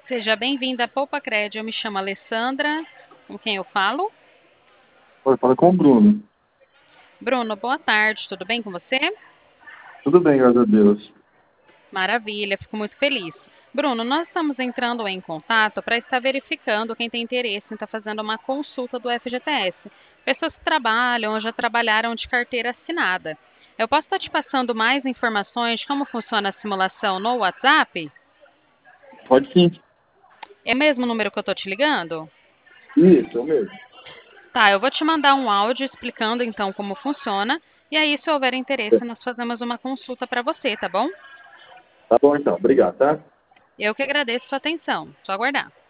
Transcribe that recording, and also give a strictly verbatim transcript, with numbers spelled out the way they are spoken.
Seja bem-vinda à Poupa Cred. Eu me chamo Alessandra. Com quem eu falo? Oi, fala com o Bruno. Bruno, boa tarde. Tudo bem com você? Tudo bem, graças a Deus. Maravilha, fico muito feliz. Bruno, nós estamos entrando em contato para estar verificando quem tem interesse em estar fazendo uma consulta do F G T S. Pessoas que trabalham ou já trabalharam de carteira assinada. Eu posso estar te passando mais informações de como funciona a simulação no WhatsApp? Pode sim. É o mesmo número que eu estou te ligando? Isso, eu mesmo. Tá, eu vou te mandar um áudio explicando então como funciona. E aí, se houver interesse, nós fazemos uma consulta para você, tá bom? Tá bom então, obrigado, tá? Eu que agradeço sua atenção. Só aguardar.